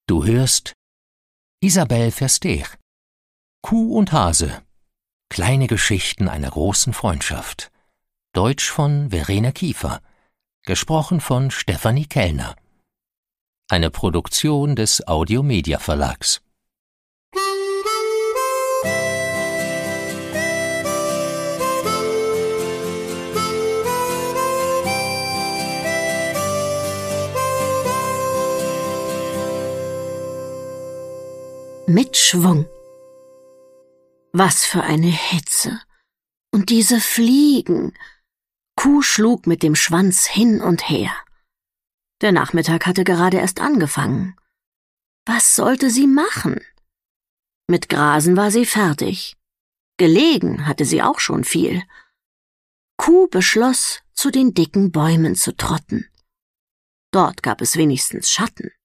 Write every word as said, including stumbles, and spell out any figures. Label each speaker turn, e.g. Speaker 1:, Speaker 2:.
Speaker 1: Du hörst Isabelle Versteer. Kuh und Hase. Kleine Geschichten einer großen Freundschaft. Deutsch von Verena Kiefer. Gesprochen von Stefanie Kellner. Eine Produktion des Audio-Media Verlags.
Speaker 2: Mit Schwung. Was für eine Hitze. Und diese Fliegen. Kuh schlug mit dem Schwanz hin und her. Der Nachmittag hatte gerade erst angefangen. Was sollte sie machen? Mit Grasen war sie fertig. Gelegen hatte sie auch schon viel. Kuh beschloss, zu den dicken Bäumen zu trotten. Dort gab es wenigstens Schatten.